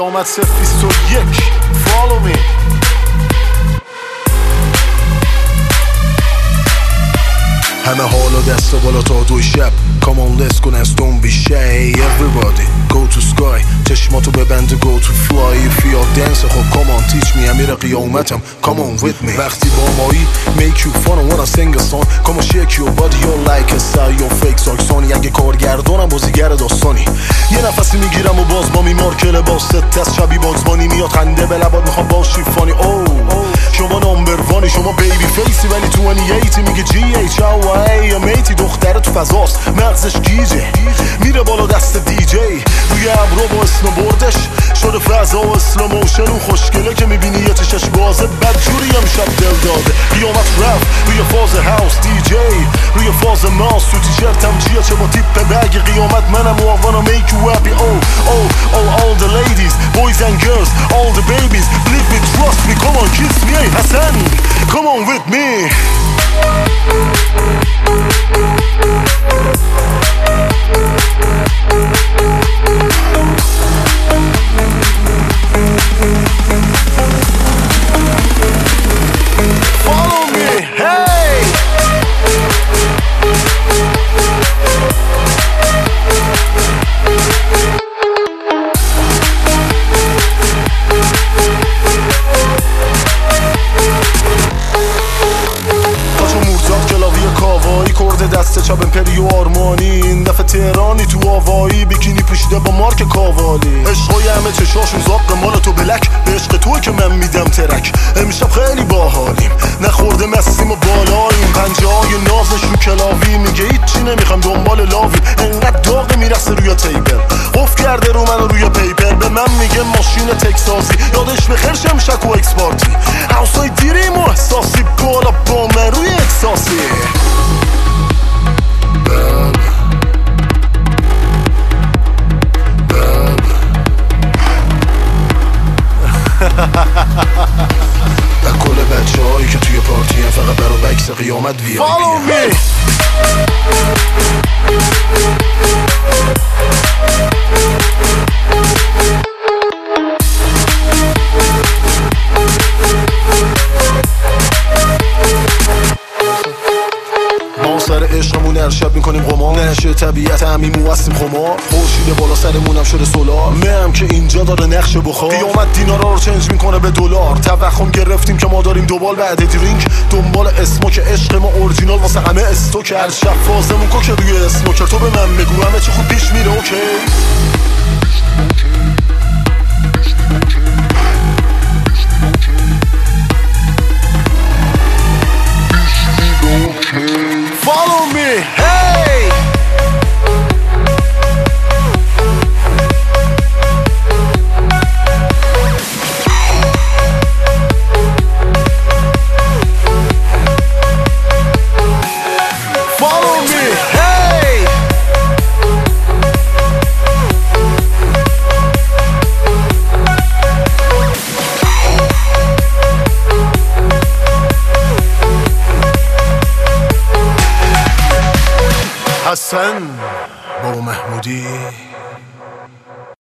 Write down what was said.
قیامت 021 Follow me. همه حالا دست بالا تا 2 شب Come on let's go dance don't be shy Everybody go to sky چشماتو ببند go to fly If you're dancing خب come on teach me امیر قیامتم Come on with me وقتی با مایی make you fun and wanna sing a song Come on shake your body you're like a star You're fake ساکسانی اگه کارگردانم بازیگر داستانی یه نفسی میگیرم و باز با میمار که لباس تست شبی باگزبانی میاد خنده به لبات میخوام باشی فانی شما نامبر وانی شما بیبی فیسی ولی تو 28 میگه جی ایچ او ای میتی دختره تو فضاست مغزش گیجه میره بالا دست دی جی روی ابرو با اسنوبوردش شده فضا و اسلوموشن اون خوشگله که میبینی یه چشش بازه بدجوری امشب دل داده قیامت رفت روی فاز هاوس دی جی روی فاز ماس تو تیشرتم چیه چه با تیپ بگ قیامت منم و I wanna make you happy all the ladies boys and girls all the babies believe me trust me come on kiss me hey Hassan come on with me Follow me, hey! دست چپ امپریو آرمانی این دفعه تهرانی تو آوایی بیکینی پوشیده با مارک کاوالی عشقای همه چشاشون زاق مال تو بلک به عشق توی که من میدم ترک امشب خیلی باحالیم نخورده مسیم و بالاییم پنجه های نازش رو کلاوی میگه هیچی نمیخوام دنبال لاوی انقدر داغ میرخصه روی تیبل قفل کرده رو منو روی پیپر به من میگه ماشین تکساسی یادش بخیر شمشک و اکس پارتی هاوسای دیریم و احساسی بالا با من روی اکساسی و کل بچه هایی که توی پارتی هم فقط برای بکس قیامت وی Follow me سر عشقمون ارشد میکنیم قمار نشه طبیعت همیمو هستیم خمار خورشید بالا سرمونم شده سولار مهم که اینجا داره نقش بخار قیامت دینارا رو چنج میکنه به دلار توخم گرفتیم که ما داریم دوبال بعد درینک دنبال اسموک عشق ما اورجینال واسه همه استوک هر شب فازمون کو که روی اسموکر تو به من بگو همه چی خوب پیش میره اوکی Follow me, hey! Follow me, hey! حسن بابا محمودی